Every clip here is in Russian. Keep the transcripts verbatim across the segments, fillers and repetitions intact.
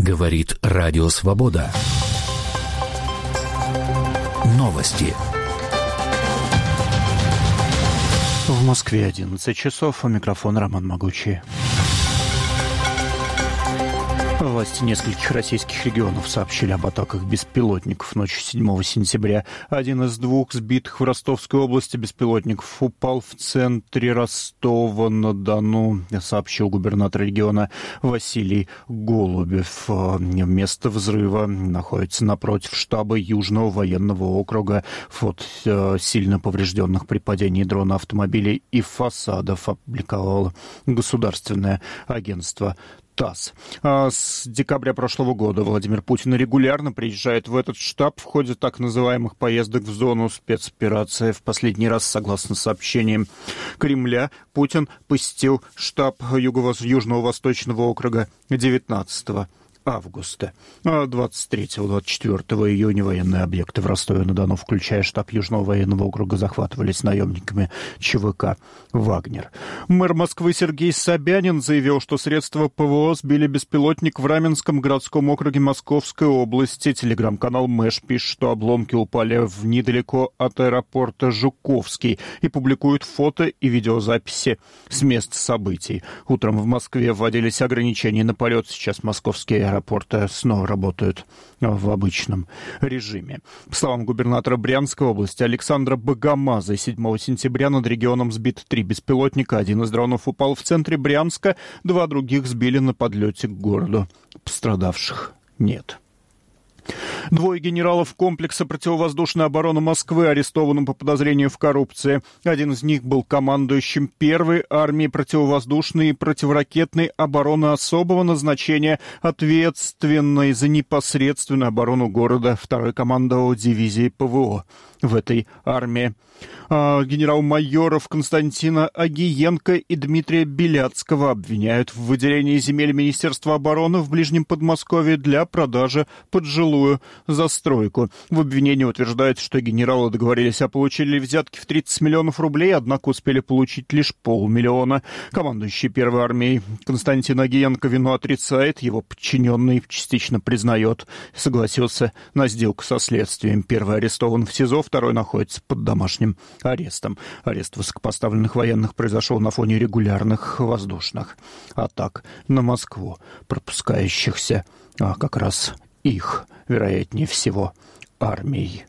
Говорит Радио Свобода. Новости. В Москве одиннадцать часов. У микрофона Роман Могучий. Власти нескольких российских регионов сообщили об атаках беспилотников ночью седьмого сентября. Один из двух сбитых в Ростовской области беспилотников упал в центре Ростова-на-Дону, сообщил губернатор региона Василий Голубев. Место взрыва находится напротив штаба Южного военного округа. Фото сильно поврежденных при падении дрона автомобилей и фасадов опубликовало государственное агентство ТАСС. С декабря прошлого года Владимир Путин регулярно приезжает в этот штаб в ходе так называемых поездок в зону спецоперации. В последний раз, согласно сообщениям Кремля, Путин посетил штаб Юго-Южного Восточного округа девятнадцатого августа. двадцать третьего — двадцать четвёртого июня военные объекты в Ростове-на-Дону, включая штаб Южного военного округа, захватывались наемниками ЧВК «Вагнер». Мэр Москвы Сергей Собянин заявил, что средства ПВО сбили беспилотник в Раменском городском округе Московской области. Телеграм-канал Мэш пишет, что обломки упали в недалеко от аэропорта Жуковский и публикует фото и видеозаписи с мест событий. Утром в Москве вводились ограничения на полет. Сейчас московские аэропорты Аэропорты снова работают в обычном режиме. По словам губернатора Брянской области Александра Богомаза, седьмого сентября над регионом сбито три беспилотника. Один из дронов упал в центре Брянска, два других сбили на подлете к городу. Пострадавших нет. Двое генералов комплекса противовоздушной обороны Москвы арестованы по подозрению в коррупции. Один из них был командующим первой армии противовоздушной и противоракетной обороны особого назначения, ответственной за непосредственную оборону города. Второй командовал дивизией ПВО в этой армии. Генерал-майоров Константина Агиенко и Дмитрия Беляцкого обвиняют в выделении земель Министерства обороны в Ближнем Подмосковье для продажи под жилую застройку. В обвинении утверждается, что генералы договорились о получении взятки в тридцать миллионов рублей, однако успели получить лишь полмиллиона. Командующий первой армией Константин Агиенко вину отрицает, его подчиненный частично признает, согласился на сделку со следствием. Первый арестован в СИЗО, второй находится под домашним арестом. Арест высокопоставленных военных произошел на фоне регулярных воздушных атак на Москву, пропускающихся а, как раз их, вероятнее всего, армией.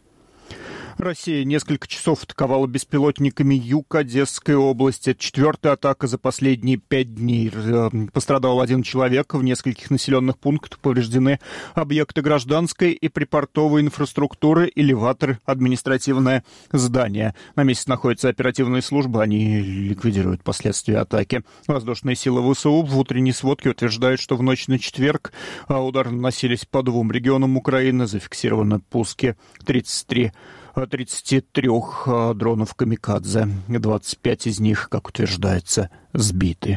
Россия несколько часов атаковала беспилотниками юг Одесской области. Это четвертая атака за последние пять дней. Пострадал один человек. В нескольких населенных пунктах повреждены объекты гражданской и припортовой инфраструктуры, элеваторы, административное здание. На месте находятся оперативные службы. Они ликвидируют последствия атаки. Воздушные силы ВСУ в утренней сводке утверждают, что в ночь на четверг удары наносились по двум регионам Украины. Зафиксированы пуски тридцать три тридцать три дронов «Камикадзе». двадцать пять из них, как утверждается, сбиты.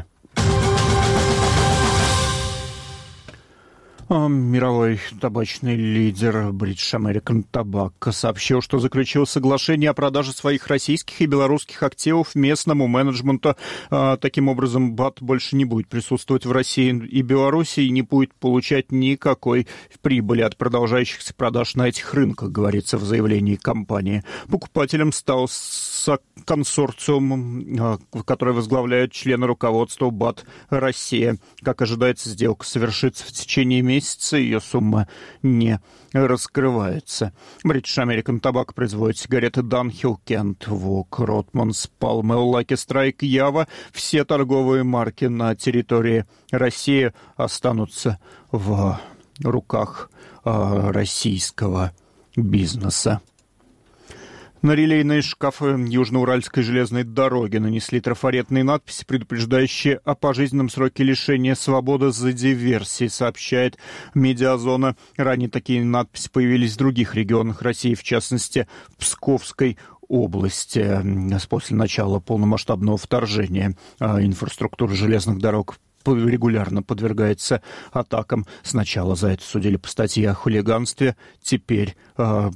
Мировой табачный лидер British American Tobacco сообщил, что заключил соглашение о продаже своих российских и белорусских активов местному менеджменту. Таким образом, БАТ больше не будет присутствовать в России и Беларуси и не будет получать никакой прибыли от продолжающихся продаж на этих рынках, говорится в заявлении компании. Покупателем стал консорциум, который возглавляют члены руководства БАТ «Россия». Как ожидается, сделка совершится в течение месяца, ее сумма не раскрывается. British American Tobacco производит сигареты Dunhill, Kent, Vogue, Rothmans, Palmel, Lucky Strike, Java. Все торговые марки на территории России останутся в руках э, российского бизнеса. На релейные шкафы Южноуральской железной дороги нанесли трафаретные надписи, предупреждающие о пожизненном сроке лишения свободы за диверсии, сообщает Медиазона. Ранее такие надписи появились в других регионах России, в частности, в Псковской области. После начала полномасштабного вторжения инфраструктура железных дорог регулярно подвергается атакам. Сначала за это судили по статье о хулиганстве, теперь э,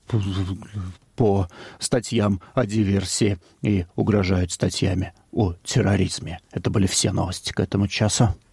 по статьям о диверсии и угрожают статьями о терроризме. Это были все новости к этому часу.